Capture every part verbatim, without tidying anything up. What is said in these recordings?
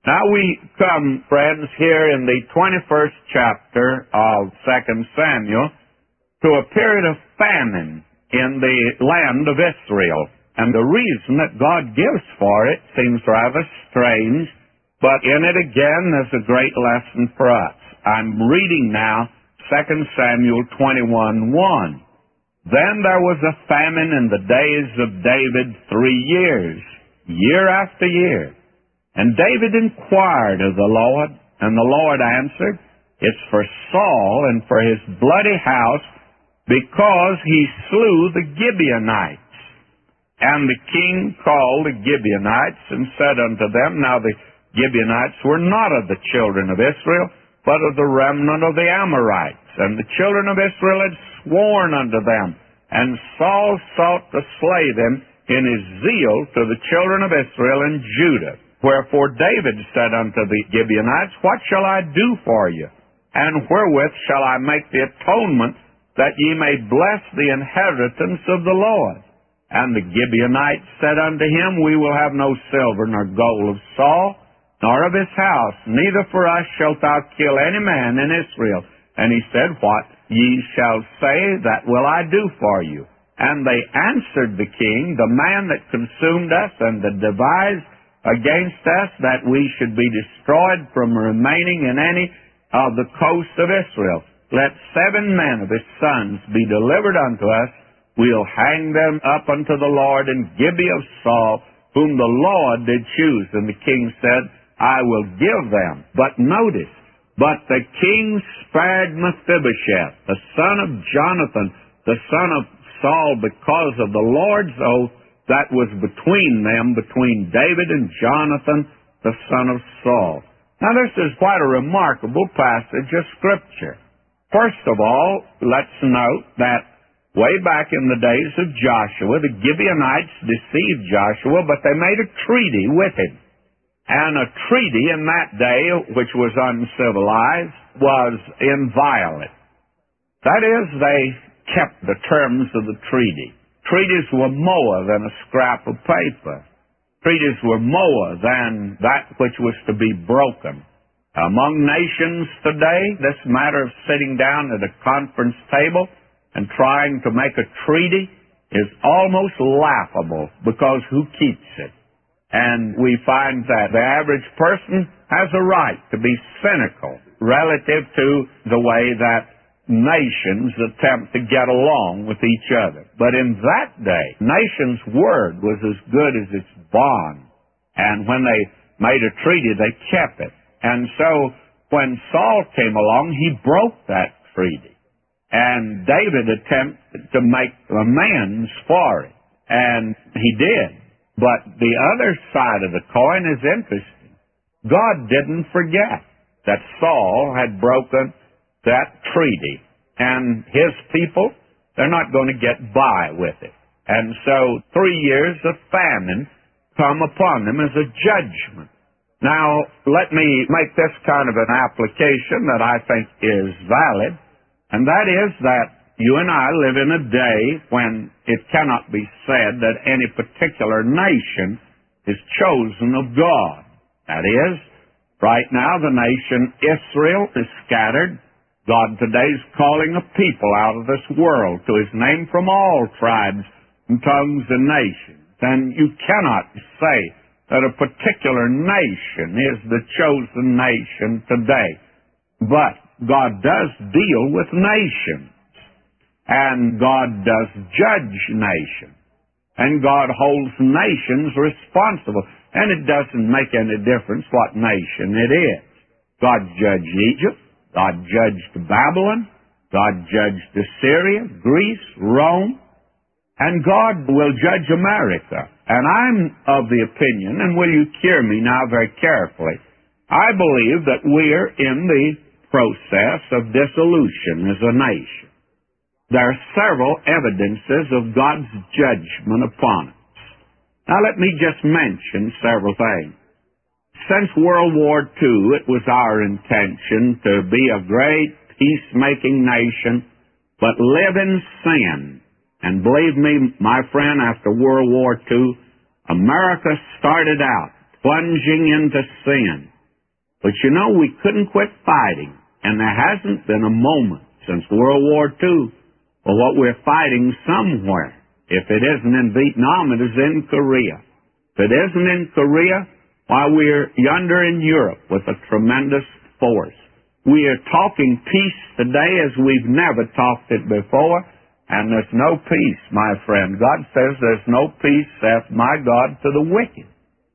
Now we come, friends, here in the twenty-first chapter of Second Samuel to a period of famine in the land of Israel. And the reason that God gives for it seems rather strange, but in it again there's a great lesson for us. I'm reading now Second Samuel twenty-one one. Then there was a famine in the days of David three years, year after year. And David inquired of the Lord, and the Lord answered, "It's for Saul and for his bloody house, because he slew the Gibeonites." And the king called the Gibeonites and said unto them, now the Gibeonites were not of the children of Israel, but of the remnant of the Amorites. And the children of Israel had sworn unto them, and Saul sought to slay them in his zeal to the children of Israel and Judah. Wherefore David said unto the Gibeonites, "What shall I do for you? And wherewith shall I make the atonement, that ye may bless the inheritance of the Lord?" And the Gibeonites said unto him, "We will have no silver nor gold of Saul, nor of his house, neither for us shalt thou kill any man in Israel." And he said, "What ye shall say, that will I do for you." And they answered the king, "The man that consumed us and that devised against us that we should be destroyed from remaining in any of the coasts of Israel, let seven men of his sons be delivered unto us. We'll hang them up unto the Lord in Gibeah of Saul, whom the Lord did choose." And the king said, "I will give them." But notice, but the king spared Mephibosheth, the son of Jonathan, the son of Saul, because of the Lord's oath that was between them, between David and Jonathan, the son of Saul. Now this is quite a remarkable passage of Scripture. First of all, let's note that way back in the days of Joshua, the Gibeonites deceived Joshua, but they made a treaty with him. And a treaty in that day, which was uncivilized, was inviolate. That is, they kept the terms of the treaty. Treaties were more than a scrap of paper. Treaties were more than that which was to be broken. Among nations today, this matter of sitting down at a conference table and trying to make a treaty is almost laughable, because who keeps it? And we find that the average person has a right to be cynical relative to the way that nations attempt to get along with each other. But in that day, nations' word was as good as its bond. And when they made a treaty, they kept it. And so when Saul came along, he broke that treaty. And David attempted to make amends for it. And he did. But the other side of the coin is interesting. God didn't forget that Saul had broken that treaty. And his people, they're not going to get by with it. And so three years of famine come upon them as a judgment. Now, let me make this kind of an application that I think is valid. And that is that you and I live in a day when it cannot be said that any particular nation is chosen of God. That is, right now the nation Israel is scattered. God today is calling a people out of this world to His name from all tribes and tongues and nations. And you cannot say that a particular nation is the chosen nation today. But God does deal with nations. And God does judge nations. And God holds nations responsible. And it doesn't make any difference what nation it is. God judged Egypt. God judged Babylon. God judged Assyria, Greece, Rome. And God will judge America. And I'm of the opinion, and will you hear me now very carefully, I believe that we're in the process of dissolution as a nation. There are several evidences of God's judgment upon us. Now let me just mention several things. Since World War Two, it was our intention to be a great peacemaking nation, but live in sin. And believe me, my friend, after World War Two, America started out plunging into sin. But you know, we couldn't quit fighting, and there hasn't been a moment since World War Two for what we're fighting somewhere. If it isn't in Vietnam, it is in Korea. If it isn't in Korea, why, we're yonder in Europe with a tremendous force. We are talking peace today as we've never talked it before, and there's no peace, my friend. God says there's no peace, saith my God, to the wicked.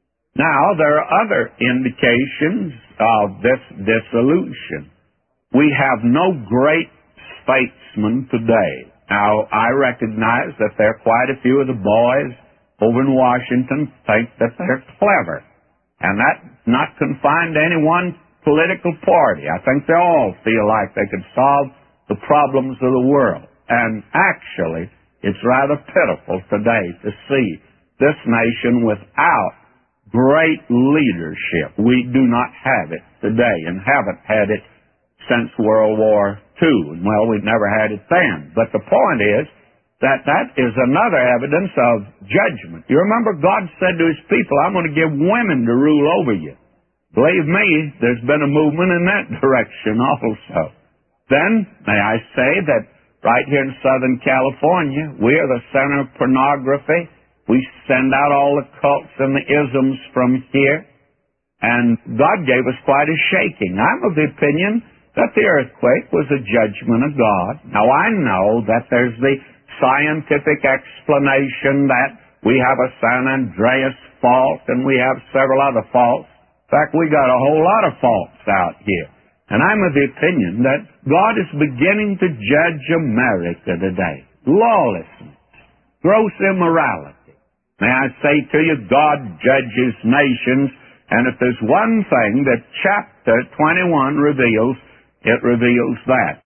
Now, there are other indications of this dissolution. We have no great statesmen today. Now, I recognize that there are quite a few of the boys over in Washington think that they're clever. And that's not confined to any one political party. I think they all feel like they could solve the problems of the world. And actually, it's rather pitiful today to see this nation without great leadership. We do not have it today and haven't had it since World War Two. And, well, we've never had it then. But the point is that that is another evidence of judgment. You remember God said to His people, I'm going to give women to rule over you. Believe me, there's been a movement in that direction also. Then, may I say that right here in Southern California, we are the center of pornography. We send out all the cults and the isms from here. And God gave us quite a shaking. I'm of the opinion that the earthquake was a judgment of God. Now, I know that there's the scientific explanation that we have a San Andreas fault and we have several other faults. In fact, we got a whole lot of faults out here. And I'm of the opinion that God is beginning to judge America today. Lawlessness, gross immorality. May I say to you, God judges nations, and if there's one thing that chapter twenty-one reveals, it reveals that.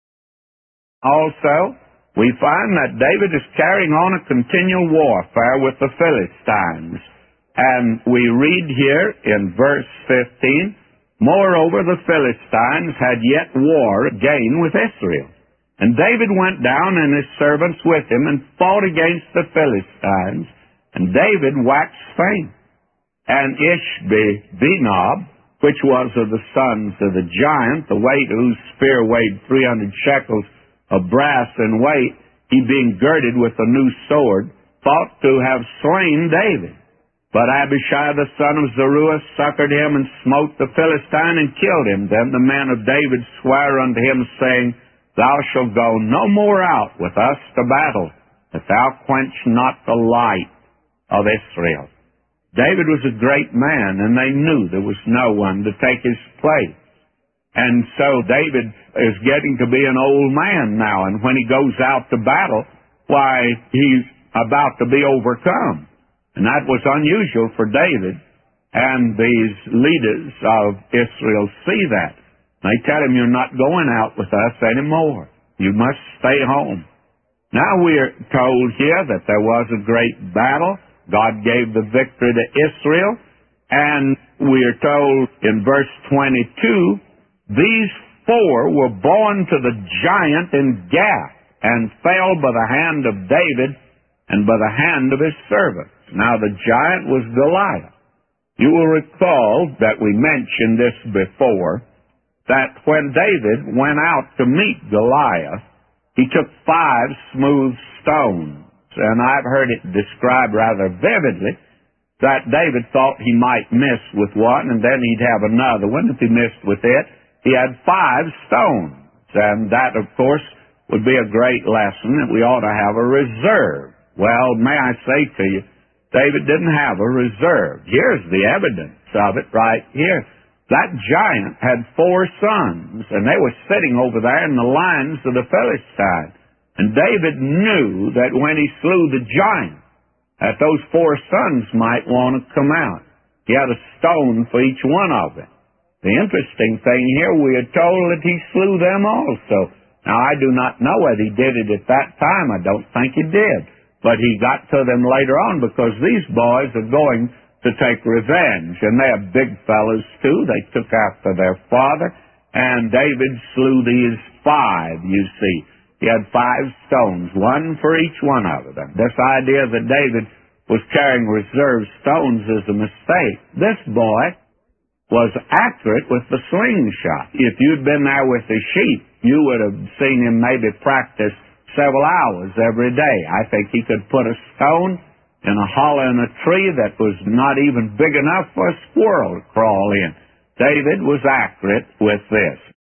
Also, we find that David is carrying on a continual warfare with the Philistines. And we read here in verse fifteen, moreover, the Philistines had yet war again with Israel. And David went down and his servants with him and fought against the Philistines, and David waxed faint. And Ishbi-Benob, which was of the sons of the giant, the weight whose spear weighed three hundred shekels of brass in weight, he being girded with a new sword, thought to have slain David. But Abishai the son of Zeruiah succored him and smote the Philistine and killed him. Then the men of David sware unto him, saying, Thou shalt go no more out with us to battle, that thou quench not the light of Israel. David was a great man, and they knew there was no one to take his place. And so David is getting to be an old man now, and when he goes out to battle, why, he's about to be overcome. And that was unusual for David, and these leaders of Israel see that. They tell him, you're not going out with us anymore. You must stay home. Now we are told here that there was a great battle. God gave the victory to Israel, and we are told in verse twenty-two, these four were born to the giant in Gath, and fell by the hand of David and by the hand of his servants. Now the giant was Goliath. You will recall that we mentioned this before, that when David went out to meet Goliath, he took five smooth stones. And I've heard it described rather vividly that David thought he might miss with one, and then he'd have another one. If he missed with it, he had five stones. And that, of course, would be a great lesson that we ought to have a reserve. Well, may I say to you, David didn't have a reserve. Here's the evidence of it right here. That giant had four sons, and they were sitting over there in the lines of the Philistines. And David knew that when he slew the giant, that those four sons might want to come out. He had a stone for each one of them. The interesting thing here, we are told that he slew them also. Now, I do not know whether he did it at that time. I don't think he did. But he got to them later on, because these boys are going to take revenge. And they are big fellows, too. They took after their father. And David slew these five, you see. He had five stones, one for each one of them. This idea that David was carrying reserve stones is a mistake. This boy was accurate with the slingshot. If you'd been there with the sheep, you would have seen him maybe practice several hours every day. I think he could put a stone in a hollow in a tree that was not even big enough for a squirrel to crawl in. David was accurate with this.